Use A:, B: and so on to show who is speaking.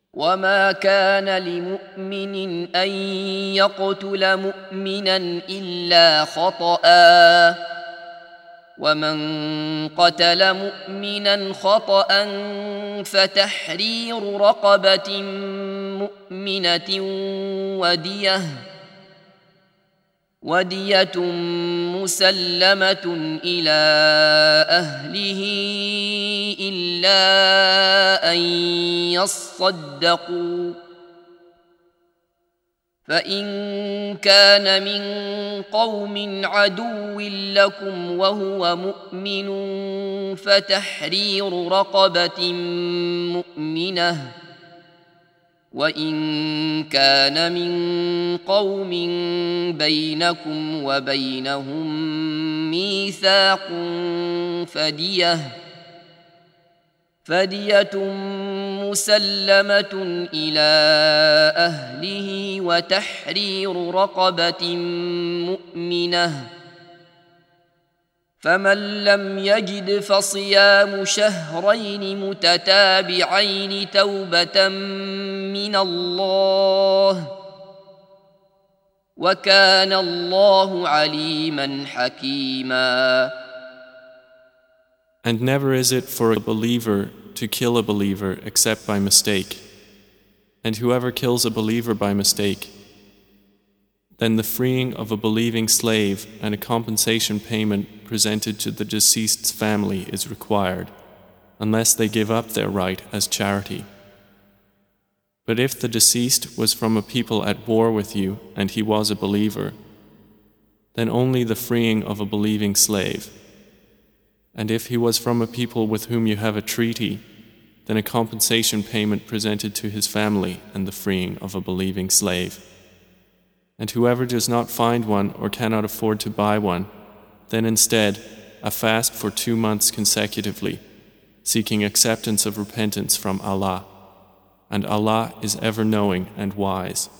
A: وما كان لمؤمن أن يقتل مؤمنا إلا خطأ ومن قتل مؤمنا خطأ فتحرير رقبة مؤمنة ودية مسلمة إلى أهله إلا أن يصدقوا فإن كان من قوم عدو لكم وهو مؤمن فتحرير رقبة مؤمنة وإن كان من قوم بينكم وبينهم ميثاق فدية مسلمة إلى أهله وتحرير رقبة مؤمنة فمن لم يجد فصيام شهرين متتابعين توبة من الله وكان الله عليما حكيما.
B: And never is it for a believer to kill a believer except by mistake. And whoever kills a believer by mistake, then the freeing of a believing slave and a compensation payment presented to the deceased's family is required, unless they give up their right as charity. But if the deceased was from a people at war with you and he was a believer, then only the freeing of a believing slave. And if he was from a people with whom you have a treaty, then a compensation payment presented to his family and the freeing of a believing slave. And whoever does not find one or cannot afford to buy one, then instead a fast for 2 months consecutively, seeking acceptance of repentance from Allah. And Allah is ever knowing and wise.